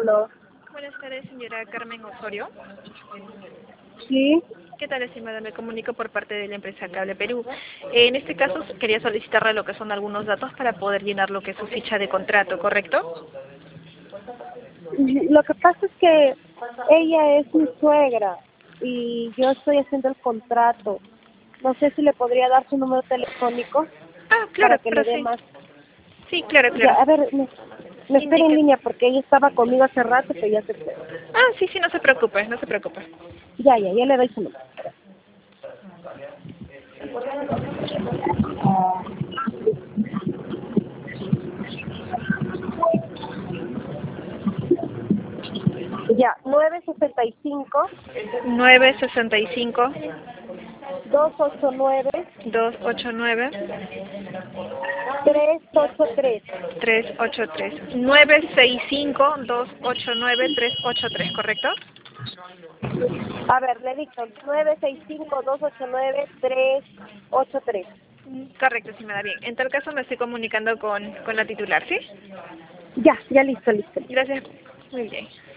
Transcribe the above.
Aló. Buenas tardes, señora Carmen Osorio. Sí. ¿Qué tal, estimada? Me comunico por parte de la empresa Cable Perú. En este caso, quería solicitarle lo que son algunos datos para poder llenar lo que es su ficha de contrato, ¿correcto? Lo que pasa es que ella es mi suegra y yo estoy haciendo el contrato. No sé si le podría dar su número telefónico Ah, para claro, que le pero dé sí. más. Sí, claro, Ya, claro. a ver, me espera en Indique. línea porque ella estaba conmigo hace rato, pero ya se fue. Ah, sí, sí, no se preocupe, no se preocupe. Ya le doy su número. Ya, 965 965 289 289 383. 383. 965-289-383, ¿correcto? A ver, le dicto 965-289-383. Correcto, sí me da bien. En tal caso me estoy comunicando con la titular, ¿sí? Ya listo. Gracias. Muy bien.